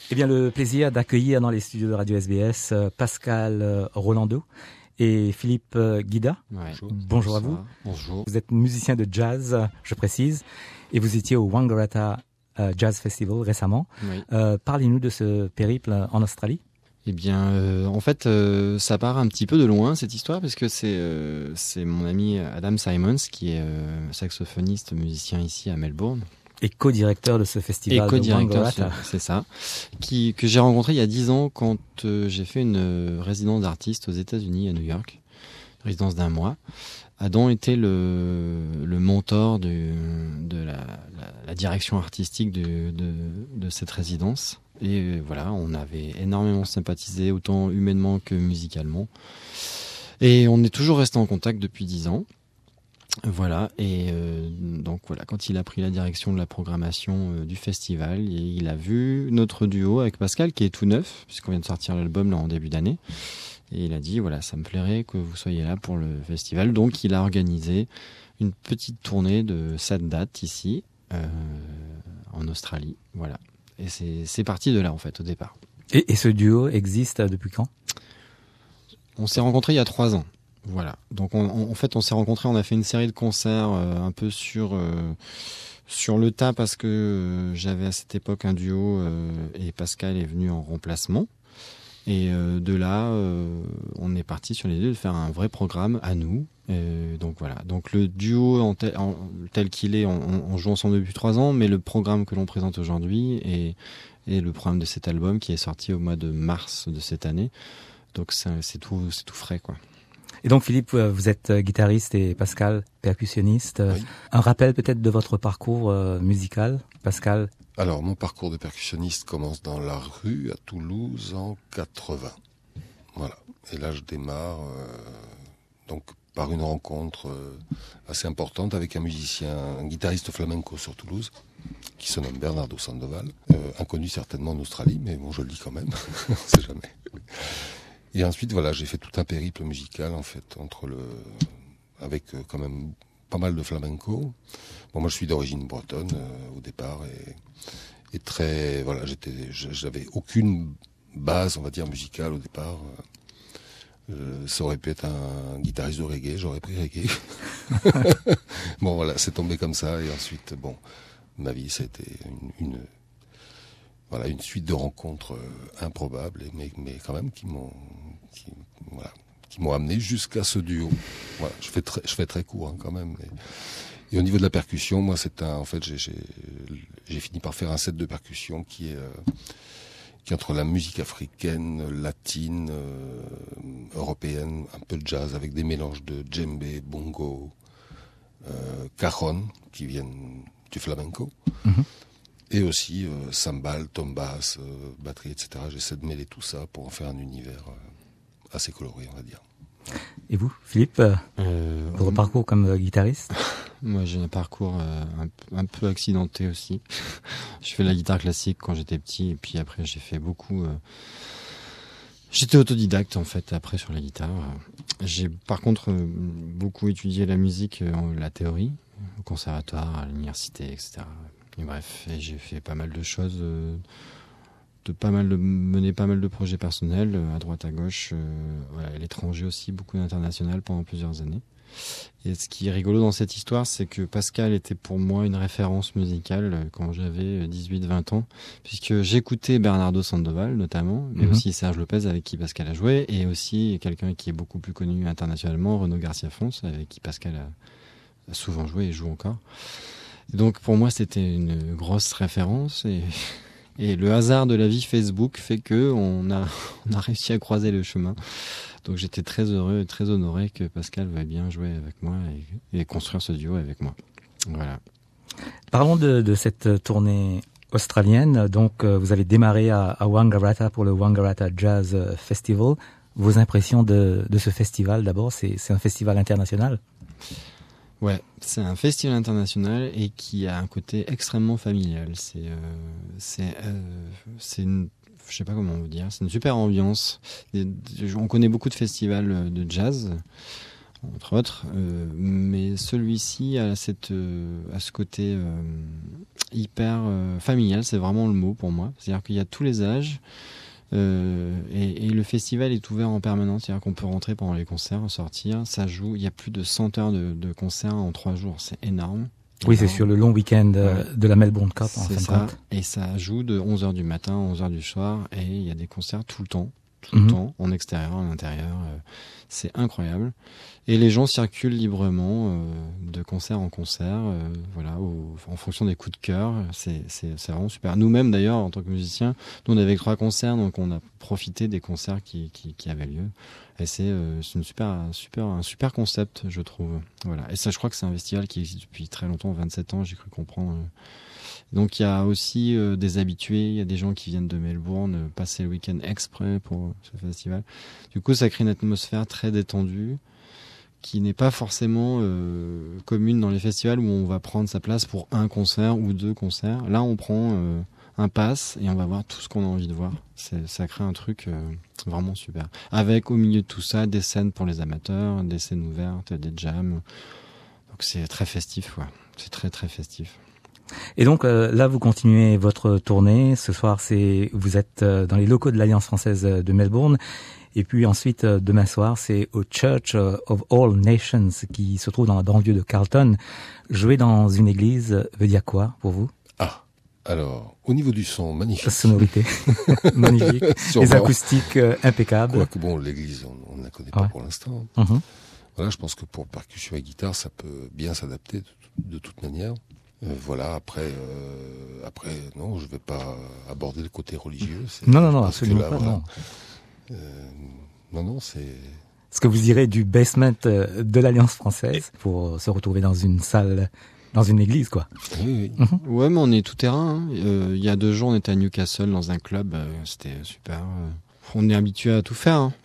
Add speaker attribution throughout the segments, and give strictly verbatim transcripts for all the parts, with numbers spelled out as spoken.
Speaker 1: Eh bien, le plaisir d'accueillir dans les studios de Radio S B S euh, Pascal euh, Rolando et Philippe euh, Guida.
Speaker 2: Ouais.
Speaker 1: Bonjour, Bonjour à vous.
Speaker 2: Bonjour.
Speaker 1: Vous êtes musicien de jazz, euh, je précise, et vous étiez au Wangaratta euh, Jazz Festival récemment.
Speaker 2: Oui.
Speaker 1: Euh, parlez-nous de ce périple en Australie.
Speaker 2: Eh bien, euh, en fait, euh, ça part un petit peu de loin, cette histoire, parce que c'est euh, c'est mon ami Adam Simons, qui est euh, saxophoniste, musicien ici à Melbourne.
Speaker 1: Et co-directeur de ce festival.
Speaker 2: Et co-directeur,
Speaker 1: de
Speaker 2: c'est ça, qui, que j'ai rencontré il y a dix ans quand euh, j'ai fait une euh, résidence d'artiste aux États-Unis, à New York, une résidence d'un mois. Adam était le, le mentor du, de la, la, la direction artistique de, de, de cette résidence. Et voilà, on avait énormément sympathisé, autant humainement que musicalement. Et on est toujours resté en contact depuis dix ans. Voilà, et euh, donc voilà, quand il a pris la direction de la programmation euh, du festival, il a vu notre duo avec Pascal, qui est tout neuf, puisqu'on vient de sortir l'album là en début d'année. Et il a dit, voilà, ça me plairait que vous soyez là pour le festival. Donc il a organisé une petite tournée de sept dates ici, euh, en Australie. Voilà. Et c'est, c'est parti de là, en fait, au départ.
Speaker 1: Et, et ce duo existe depuis quand ?
Speaker 2: On s'est rencontrés il y a trois ans. Voilà. Donc, on, on, en fait, on s'est rencontrés, on a fait une série de concerts euh, un peu sur, euh, sur le tas parce que euh, j'avais à cette époque un duo euh, et Pascal est venu en remplacement. Et euh, de là, euh, on est parti sur l'idée de faire un vrai programme à nous. Et donc voilà. Donc le duo en tel, en, tel qu'il est, on, on joue ensemble depuis trois ans, mais le programme que l'on présente aujourd'hui est, est le programme de cet album qui est sorti au mois de mars de cette année. Donc c'est, c'est tout, c'est tout frais, quoi.
Speaker 1: Et donc Philippe, vous êtes guitariste et Pascal percussionniste. Oui. Un rappel peut-être de votre parcours euh, musical, Pascal.
Speaker 3: Alors mon parcours de percussionniste commence dans la rue à Toulouse en quatre-vingts. Voilà. Et là je démarre euh, donc par une rencontre euh, assez importante avec un musicien, un guitariste flamenco sur Toulouse, qui se nomme Bernardo Sandoval, euh, inconnu certainement en Australie, mais bon je le dis quand même, on ne sait jamais. Et ensuite, voilà, j'ai fait tout un périple musical, en fait, entre le, avec euh, quand même pas mal de flamenco. Bon, moi, je suis d'origine bretonne, euh, au départ, et, et très, voilà, j'étais, j'avais aucune base, on va dire, musicale au départ. Euh, ça aurait pu être un guitariste de reggae, j'aurais pris reggae. Bon, voilà, c'est tombé comme ça, et ensuite, bon, ma vie, ça a été une, une voilà, une suite de rencontres euh, improbables, mais, mais quand même qui m'ont, qui, voilà, qui m'ont amené jusqu'à ce duo. Voilà, je fais très, je fais très court hein, quand même. Et, et au niveau de la percussion, moi, c'est un, en fait, j'ai, j'ai, j'ai fini par faire un set de percussion qui est, euh, qui est entre la musique africaine, latine, euh, européenne, un peu de jazz, avec des mélanges de djembé, bongo, euh, cajon, qui viennent du flamenco. Mm-hmm. Et aussi euh, cymbales, tombas, euh, batterie, et cetera. J'essaie de mêler tout ça pour en faire un univers euh, assez coloré, on va dire.
Speaker 1: Et vous, Philippe, euh, votre on... parcours comme euh, guitariste ?
Speaker 2: Moi, j'ai un parcours euh, un, un peu accidenté aussi. Je fais de la guitare classique quand j'étais petit, et puis après, j'ai fait beaucoup... Euh... J'étais autodidacte, en fait, après, sur la guitare. J'ai, par contre, euh, beaucoup étudié la musique, euh, la théorie, au conservatoire, à l'université, et cetera. Et bref, et j'ai fait pas mal de choses, euh, de pas mal de mené pas mal de projets personnels euh, à droite à gauche, euh, voilà, à l'étranger aussi, beaucoup d'international pendant plusieurs années. Et ce qui est rigolo dans cette histoire, c'est que Pascal était pour moi une référence musicale euh, quand j'avais dix-huit vingt ans, puisque j'écoutais Bernardo Sandoval notamment, mais mm-hmm. aussi Serge Lopez avec qui Pascal a joué, et aussi quelqu'un qui est beaucoup plus connu internationalement, Renaud Garcia Fons, avec qui Pascal a, a souvent joué et joue encore. Donc pour moi c'était une grosse référence et, et le hasard de la vie Facebook fait que on a, on a réussi à croiser le chemin. Donc j'étais très heureux et très honoré que Pascal veuille bien jouer avec moi et, et construire ce duo avec moi. Voilà.
Speaker 1: Parlons de, de cette tournée australienne. Donc euh, vous avez démarré à, à Wangaratta pour le Wangaratta Jazz Festival. Vos impressions de, de ce festival d'abord, c'est, c'est un festival international ?
Speaker 2: Ouais, c'est un festival international et qui a un côté extrêmement familial. C'est, euh, c'est, euh, c'est une, je sais pas comment vous dire, c'est une super ambiance. On connaît beaucoup de festivals de jazz entre autres. Euh, mais celui-ci a cette, euh, a ce côté euh, hyper euh, familial, c'est vraiment le mot pour moi. C'est-à-dire qu'il y a tous les âges. Euh, et, et le festival est ouvert en permanence, c'est-à-dire qu'on peut rentrer pendant les concerts, sortir, ça joue. Il y a plus de cent heures de, de concerts en trois jours, c'est énorme.
Speaker 1: Oui, c'est sur le long week-end euh,
Speaker 2: ouais.
Speaker 1: de la Melbourne Cup, en
Speaker 2: c'est
Speaker 1: fin
Speaker 2: ça.
Speaker 1: de compte.
Speaker 2: Et ça joue de onze heures du matin à onze heures du soir, et il y a des concerts tout le temps, tout
Speaker 1: Mm-hmm.
Speaker 2: le temps, en extérieur, en intérieur. Euh, c'est incroyable. Et les gens circulent librement euh, de concert en concert, euh, voilà, au, en fonction des coups de cœur. C'est, c'est, c'est vraiment super. Nous-mêmes, d'ailleurs, en tant que musiciens, nous, on avait trois concerts, donc on a profité des concerts qui, qui, qui avaient lieu. Et c'est, euh, c'est une super, super, un super concept, je trouve. Voilà. Et ça, je crois que c'est un festival qui existe depuis très longtemps, vingt-sept ans, j'ai cru comprendre. Donc il y a aussi euh, des habitués, il y a des gens qui viennent de Melbourne euh, passer le week-end exprès pour ce festival. Du coup, ça crée une atmosphère très détendue, qui n'est pas forcément euh, commune dans les festivals où on va prendre sa place pour un concert ou deux concerts. Là, on prend euh, un pass et on va voir tout ce qu'on a envie de voir. C'est, ça crée un truc euh, vraiment super. Avec au milieu de tout ça des scènes pour les amateurs, des scènes ouvertes, des jams. Donc c'est très festif, quoi. C'est très très festif.
Speaker 1: Et donc euh, là, vous continuez votre tournée. Ce soir, c'est vous êtes euh, dans les locaux de l'Alliance française de Melbourne. Et puis ensuite, euh, demain soir, c'est au Church of All Nations qui se trouve dans la banlieue de Carlton. Jouer dans une église veut dire quoi pour vous?
Speaker 3: Ah, alors, au niveau du son, magnifique.
Speaker 1: Sonorité, magnifique. Les acoustiques euh, impeccables.
Speaker 3: Quoique bon, l'église, on ne la connaît pas
Speaker 1: ouais.
Speaker 3: pour l'instant.
Speaker 1: Mm-hmm.
Speaker 3: Voilà, je pense que pour percussion et guitare, ça peut bien s'adapter de, de toute manière. Euh, voilà, après, euh, après, non, je vais pas aborder le côté religieux. C'est,
Speaker 1: non, non, non,
Speaker 3: parce que
Speaker 1: absolument
Speaker 3: là,
Speaker 1: pas,
Speaker 3: voilà,
Speaker 1: non.
Speaker 3: Euh, non, non, c'est...
Speaker 1: Ce que vous direz du basement de l'Alliance française pour se retrouver dans une salle, dans une église, quoi.
Speaker 3: Oui, oui.
Speaker 2: Mm-hmm. Ouais, mais on est tout terrain. Il hein. euh, y a deux jours, on était à Newcastle dans un club. Euh, c'était super. Euh, on est habitué à tout faire. Hein.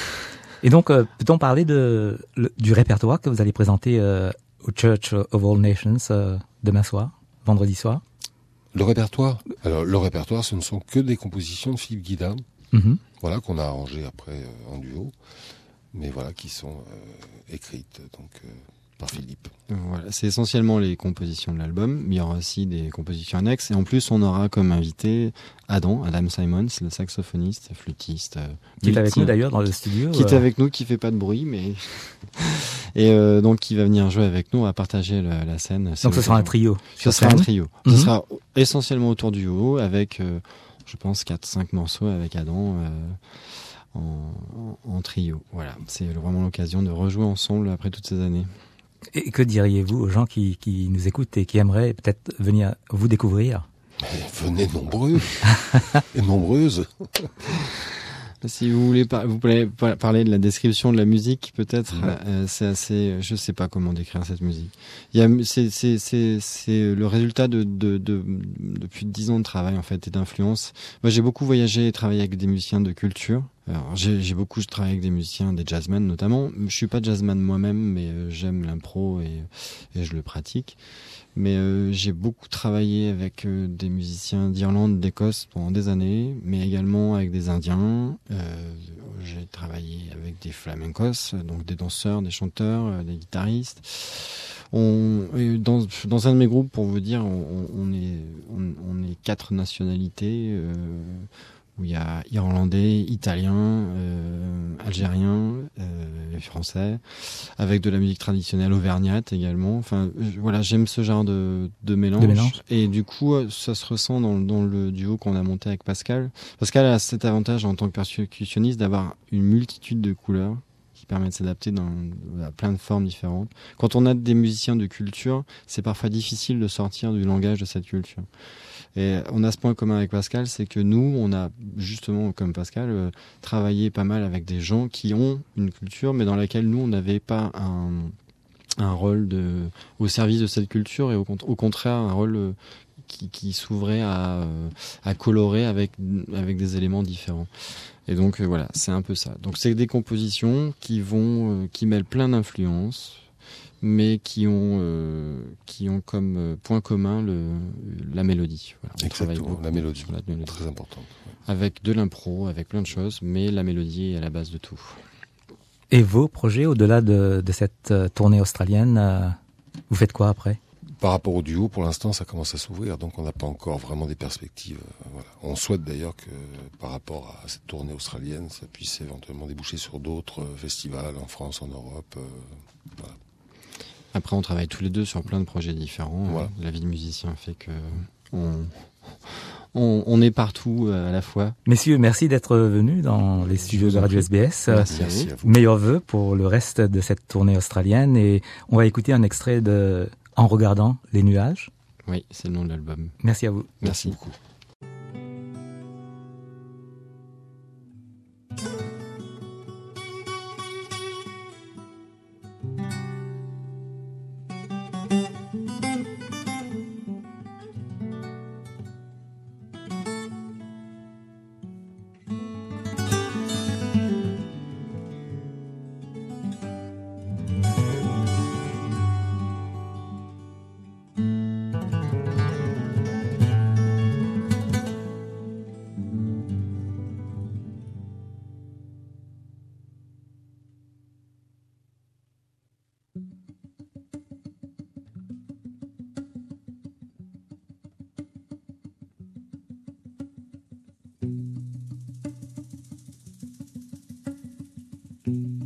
Speaker 1: Et donc, euh, peut-on parler de, le, du répertoire que vous allez présenter euh, au Church of All Nations euh, demain soir, vendredi soir?
Speaker 3: Le répertoire? Alors, le répertoire, ce ne sont que des compositions de Philippe Guidam.
Speaker 1: Mm-hmm.
Speaker 3: Voilà, qu'on a arrangé après euh, en duo, mais voilà, qui sont euh, écrites donc euh, par Philippe.
Speaker 2: Voilà, c'est essentiellement les compositions de l'album, mais il y aura aussi des compositions annexes, et en plus on aura comme invité Adam, Adam Simons, le saxophoniste, flûtiste. Euh,
Speaker 1: qui est avec nous d'ailleurs dans le studio.
Speaker 2: Qui
Speaker 1: euh...
Speaker 2: est avec nous, qui fait pas de bruit, mais... et euh, donc qui va venir jouer avec nous, à partager le, la scène.
Speaker 1: Donc ce sera un trio.
Speaker 2: Ce sera un trio.
Speaker 1: Mm-hmm.
Speaker 2: Ce sera essentiellement autour du haut, avec... Euh, je pense quatre cinq morceaux avec Adam euh, en, en, en trio. Voilà, c'est vraiment l'occasion de rejouer ensemble après toutes ces années.
Speaker 1: Et que diriez-vous aux gens qui, qui nous écoutent et qui aimeraient peut-être venir vous découvrir?
Speaker 3: Mais venez nombreux et nombreuses.
Speaker 2: Si vous voulez, par, vous voulez parler de la description de la musique, peut-être, mmh. euh, c'est assez, je sais pas comment décrire cette musique. Il y a, c'est, c'est, c'est, c'est le résultat de, de, de, de plus de dix ans de travail, en fait, et d'influence. Moi, j'ai beaucoup voyagé et travaillé avec des musiciens de culture. Alors, j'ai, j'ai beaucoup travaillé avec des musiciens, des jazzmen notamment. Je suis pas jazzman moi-même, mais euh, j'aime l'impro et, et je le pratique. Mais euh, j'ai beaucoup travaillé avec euh, des musiciens d'Irlande, d'Écosse pendant des années, mais également avec des Indiens. Euh, j'ai travaillé avec des flamencos, donc des danseurs, des chanteurs, euh, des guitaristes. On, dans, dans un de mes groupes, pour vous dire, on, on est on, on est quatre nationalités. Euh, où il y a irlandais, italien, euh, algérien, euh, français, avec de la musique traditionnelle auvergnate également. Enfin, je, voilà, j'aime ce genre de, de mélange.
Speaker 1: de mélange.
Speaker 2: Et du coup, ça se ressent dans, dans le duo qu'on a monté avec Pascal. Pascal a cet avantage en tant que percussionniste d'avoir une multitude de couleurs qui permet de s'adapter dans, à plein de formes différentes. Quand on a des musiciens de culture, c'est parfois difficile de sortir du langage de cette culture. Et on a ce point commun avec Pascal, c'est que nous, on a justement, comme Pascal, euh, travaillé pas mal avec des gens qui ont une culture, mais dans laquelle nous, on n'avait pas un, un rôle de, au service de cette culture, et au, au contraire, un rôle euh, qui, qui s'ouvrait à, euh, à colorer avec, avec des éléments différents. Et donc euh, voilà, c'est un peu ça. Donc c'est des compositions qui vont, euh, qui mêlent plein d'influences, mais qui ont euh, qui ont comme euh, point commun le la mélodie. Voilà, on
Speaker 3: Exactement, la mélodie, la mélodie, très importante.
Speaker 2: Avec de l'impro, avec plein de choses, mais la mélodie est à la base de tout.
Speaker 1: Et vos projets, au-delà de, de cette euh, tournée australienne, euh, vous faites quoi après?
Speaker 3: Par rapport au duo, pour l'instant, ça commence à s'ouvrir, donc on n'a pas encore vraiment des perspectives. euh, Voilà. On souhaite d'ailleurs que, par rapport à cette tournée australienne, ça puisse éventuellement déboucher sur d'autres euh, festivals en France, en Europe. euh, Voilà.
Speaker 2: Après, on travaille tous les deux sur plein de projets différents.
Speaker 3: Voilà.
Speaker 2: La vie de musicien fait que on, on, on est partout euh, à la fois.
Speaker 1: Messieurs, merci d'être venus dans les studios
Speaker 2: vous
Speaker 1: de
Speaker 2: en
Speaker 1: Radio
Speaker 2: prie.
Speaker 1: S B S. Euh,
Speaker 2: Merci à
Speaker 3: Merci
Speaker 2: vous.
Speaker 3: à vous.
Speaker 1: Meilleurs vœux pour le reste de cette tournée australienne et on va écouter un extrait de En regardant les nuages.
Speaker 2: Oui, c'est le nom de l'album.
Speaker 1: Merci à vous.
Speaker 3: Merci
Speaker 2: Merci.
Speaker 3: beaucoup.
Speaker 4: Thank you.